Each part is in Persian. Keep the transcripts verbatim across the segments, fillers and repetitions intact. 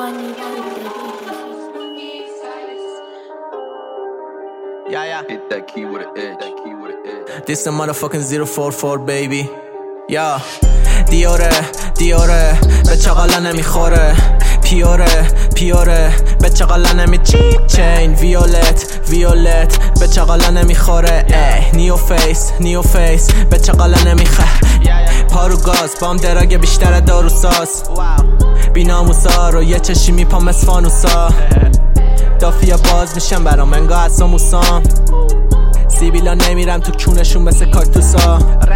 Yeah, yeah. Hit that key with an edge. That key with an edge. This the motherfucking zero four four baby. یا دیاره دیاره به چقالا نمیخوره پیوره پیوره به چقالا نمی چین ویولت ویولت به چقالا نمیخوره ای نیو فیس نیو فیس به چقالا نمیخه پارو گاز بام دراگ بیشتر دارو ساز بی ناموسا رو یه چشی میپام از فانوسا دافیا باز میشم برام انگا اصلا موسام سیبیلا نمیرم تو کونشون مثل کاکتوسا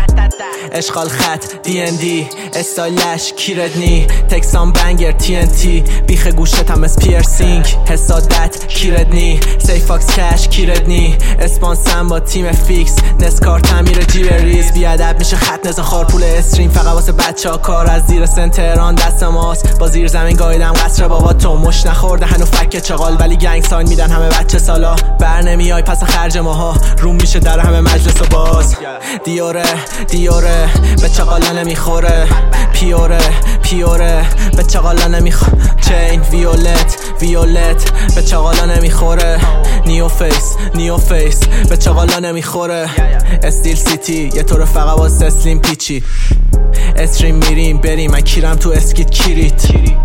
اشغال خط دی ان دی استایلش کیردنی تکسان بنگر تی ان تی بیخ گوشتم از پیرسینگ حسادت کیردنی سیفاکس کش کیردنی اسپانسم با تیم فیکس نسکار تعمیر جیب ریز بیادب میشه خط نزا خار پول استریم فقط واسه بچه ها کار از زیر سنتران دست ماست با زیر زمین گایدم قصر بابا تو مش نخورده هنو فک چغال ولی گنگ ساین میدن همه بچه سالا بر نمیای پس خرج ماها روم میشه در همه مجلس و باز دیاره دیاره به چقالا نمیخوره پیوره پیوره به چقالا نمیخوره چین ویولت ویولت به چقالا نمیخوره نیو فیس نیو فیس به چقالا نمیخوره استیل سیتی یه طور فقط واسه اسلیم پیچی استریم میریم بریم من کیرم تو اسکیت کیریت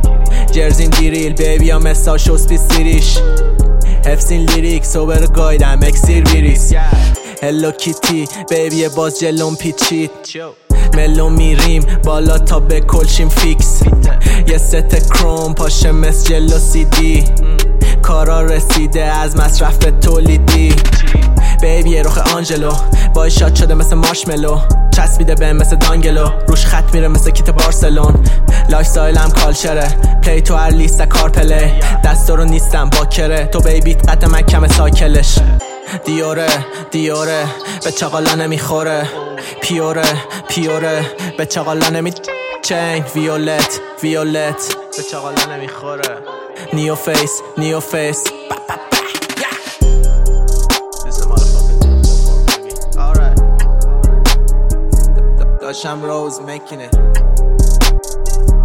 جرزیم دیریل بیبی هم مسا شو سپیسیریش حفظین لیریک سوبر گایدم اکسیر ویریس هلو کیتی بیبی باز جلوم پیچید ملو میریم بالا تا به کلشیم فیکس یه ست کروم پاشه مس جلو سی دی کارا رسیده از مصرف تولیدی بیبی رخ آنجلو بای شاد شده مثل مارشملو چسبیده به مثل دانگلو روش خط میره مثل کیت بارسلون لایف ستایلم کالچره پلی تو هر لیست کار پلی دستا رو نیستم باکره تو بیبیت قد من کم ساکلش دیاره دیاره به چقالا نمیخوره پیوره پیوره به چقالا نمی چین ویولت ویولت به چقالا نمیخوره نیو فیس نیو فیس داشتم روز making it